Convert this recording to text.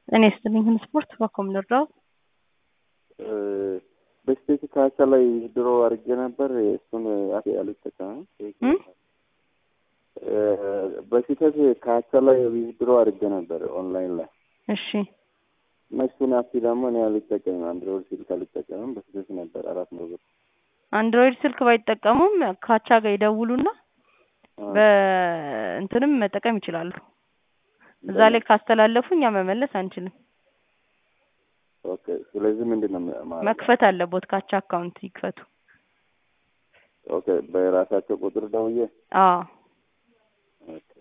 እኔ ስትልኝ ስፖርት ባኮም ልርዳው በስቴት ካሳ ላይ ድሮ አድርጌ ነበር እሱን አልተጠቀምም። በስቴት ካሳ ላይ ድሮ አድርጌ ነበር ኦንላይን ላይ። እሺ መስቱን አፕ ደግሞ እኔ አልተጠቀምም። አንድሮይድ ስልክ አልተጠቀምም። በስቴት ነበር 400 ብር። አንድሮይድ ስልክ ባይጠቀሙም ካቻ ጋር ይደውሉና በእንትንም መጠቀም ይችላሉ። እዛ ላይ ካስተላለፉ እኛ መመለስ አንችልም። ኦኬ ስለዚህ ምንድነው መክፈት አለቦት ካቻ አካውንት ይክፈቱ። ኦኬ በራሳቸው ቁጥር ደውዬ አዎ